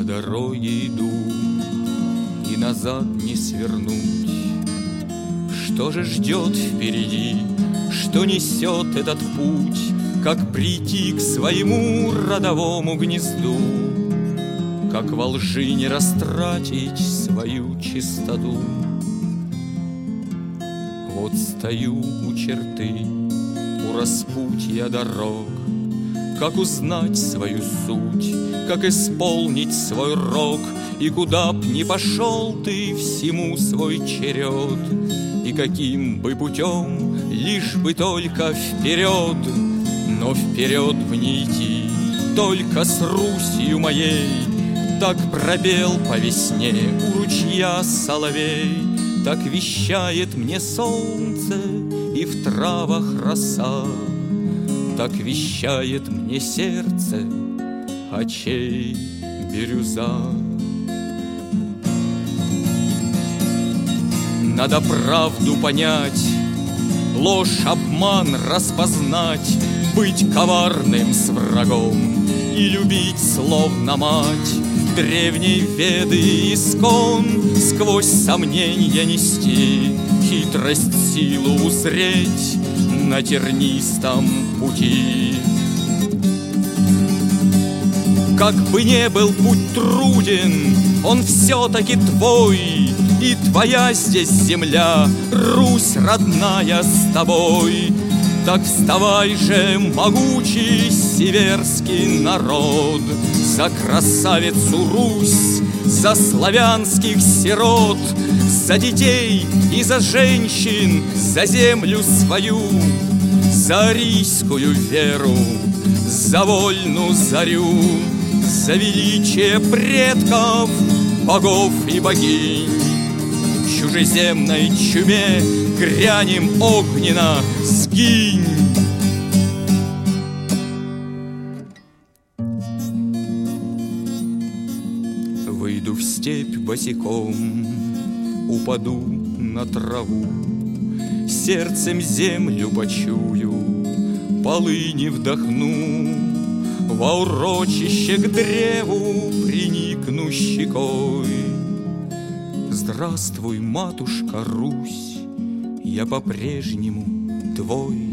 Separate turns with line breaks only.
По дороге иду, и назад не свернуть. Что же ждет впереди, что несет этот путь? Как прийти к своему родовому гнезду? Как во лжи не растратить свою чистоту? Вот стою у черты, у распутья дорог. Как узнать свою суть, как исполнить свой рок? И куда б ни пошел ты, всему свой черед. И каким бы путем, лишь бы только вперед. Но вперед мне идти, только с Русью моей. Так пробел по весне у ручья соловей, так вещает мне солнце и в травах роса, так вещает мне сердце очей бирюза. Надо правду понять, ложь, обман распознать, быть коварным с врагом и любить словно мать. Древней Веды искон сквозь сомнения нести, хитрость, силу узреть на тернистом пути. Как бы не был путь труден, он все-таки твой, и твоя здесь земля, Русь родная, с тобой. Так вставай же, могучий северский народ, за красавицу Русь, за славянских сирот, за детей и за женщин, за землю свою, за арийскую веру, за вольную зарю, за величие предков, богов и богинь. В чужеземной чуме грянем огненно, сгинь! Выйду в степь босиком, упаду на траву, сердцем землю почую, полыни вдохну, во урочище к древу приникну щекой. Здравствуй, матушка Русь, я по-прежнему твой.